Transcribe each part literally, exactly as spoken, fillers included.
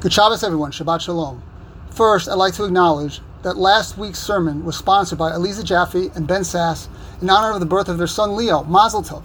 Good Shabbos, everyone. Shabbat Shalom. First, I'd like to acknowledge that last week's sermon was sponsored by Eliza Jaffe and Ben Sass in honor of the birth of their son Leo, Mazel Tov.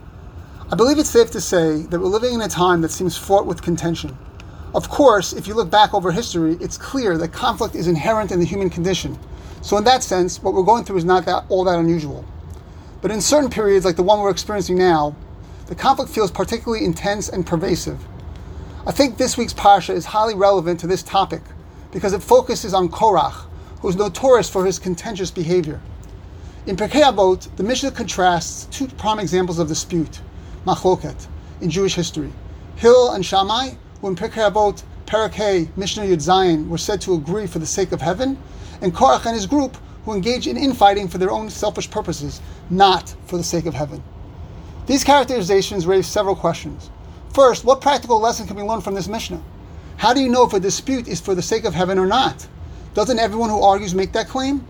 I believe it's safe to say that we're living in a time that seems fraught with contention. Of course, if you look back over history, it's clear that conflict is inherent in the human condition. So in that sense, what we're going through is not that, all that unusual. But in certain periods, like the one we're experiencing now, the conflict feels particularly intense and pervasive. I think this week's parsha is highly relevant to this topic because it focuses on Korach, who is notorious for his contentious behavior. In Pirkei Avot, the Mishnah contrasts two prime examples of dispute, machloket, in Jewish history. Hillel and Shammai, who in Pirkei Avot, Perek Hey, Mishnah Yud Zayin, were said to agree for the sake of heaven, and Korach and his group, who engage in infighting for their own selfish purposes, not for the sake of heaven. These characterizations raise several questions. First, what practical lesson can we learn from this Mishnah? How do you know if a dispute is for the sake of heaven or not? Doesn't everyone who argues make that claim?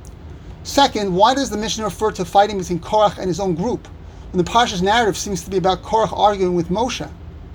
Second, why does the Mishnah refer to fighting between Korach and his own group, when the Parsha's narrative seems to be about Korach arguing with Moshe?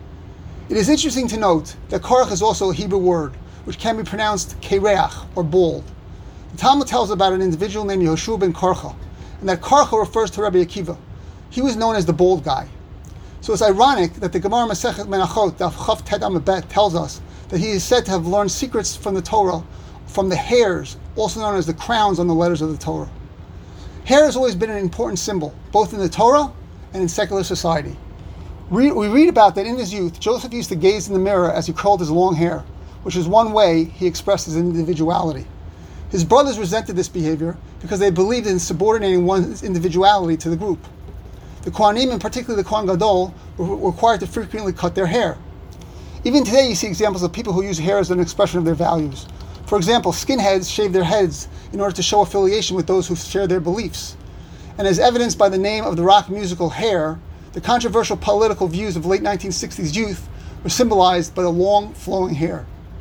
It is interesting to note that Korach is also a Hebrew word, which can be pronounced kereach, or bold. The Talmud tells about an individual named Yehoshua ben Korcha, and that Korcha refers to Rabbi Akiva. He was known as the bold guy. So it's ironic that the Gemara Masechet Menachot, Daf Chav Tet Amud Bet, tells us that he is said to have learned secrets from the Torah from the hairs, also known as the crowns on the letters of the Torah. Hair has always been an important symbol, both in the Torah and in secular society. We, we read about that in his youth, Joseph used to gaze in the mirror as he curled his long hair, which is one way he expressed his individuality. His brothers resented this behavior because they believed in subordinating one's individuality to the group. The Kohanim, and particularly the Kohen Gadol, were required to frequently cut their hair. Even today you see examples of people who use hair as an expression of their values. For example, skinheads shave their heads in order to show affiliation with those who share their beliefs. And as evidenced by the name of the rock musical Hair, the controversial political views of late nineteen sixties youth were symbolized by the long, flowing hair.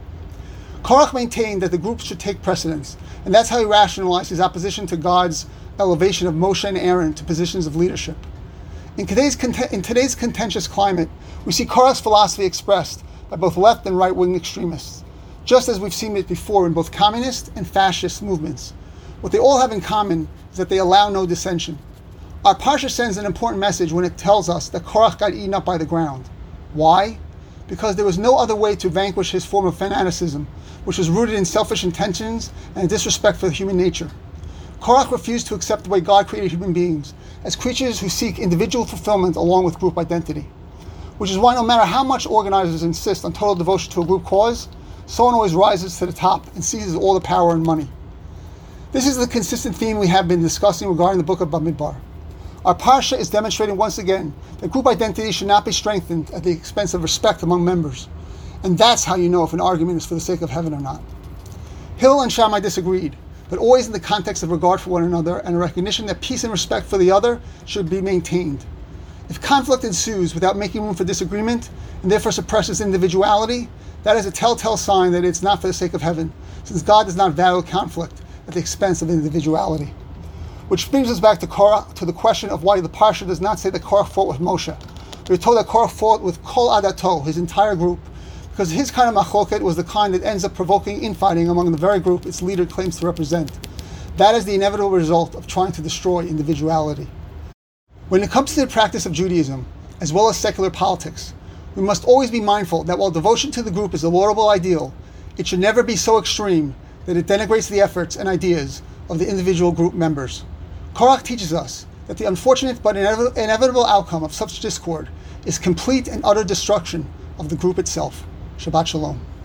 Korach maintained that the group should take precedence, and that's how he rationalized his opposition to God's elevation of Moshe and Aaron to positions of leadership. In today's, in today's contentious climate, we see Korach's philosophy expressed by both left and right-wing extremists, just as we've seen it before in both communist and fascist movements. What they all have in common is that they allow no dissension. Our Parsha sends an important message when it tells us that Korach got eaten up by the ground. Why? Because there was no other way to vanquish his form of fanaticism, which was rooted in selfish intentions and disrespect for human nature. Korach refused to accept the way God created human beings, as creatures who seek individual fulfillment along with group identity. Which is why no matter how much organizers insist on total devotion to a group cause, someone always rises to the top and seizes all the power and money. This is the consistent theme we have been discussing regarding the book of Bamidbar. Our Parsha is demonstrating once again that group identity should not be strengthened at the expense of respect among members. And that's how you know if an argument is for the sake of heaven or not. Hillel and Shammai disagreed, but always in the context of regard for one another and a recognition that peace and respect for the other should be maintained. If conflict ensues without making room for disagreement, and therefore suppresses individuality, that is a telltale sign that it's not for the sake of heaven, since God does not value conflict at the expense of individuality. Which brings us back to Korach, to the question of why the Parsha does not say that Korach fought with Moshe. We're told that Korach fought with Kol Adato, his entire group, because his kind of machloket was the kind that ends up provoking infighting among the very group its leader claims to represent. That is the inevitable result of trying to destroy individuality. When it comes to the practice of Judaism, as well as secular politics, we must always be mindful that while devotion to the group is a laudable ideal, it should never be so extreme that it denigrates the efforts and ideas of the individual group members. Korach teaches us that the unfortunate but inev- inevitable outcome of such discord is complete and utter destruction of the group itself. Shabbat Shalom.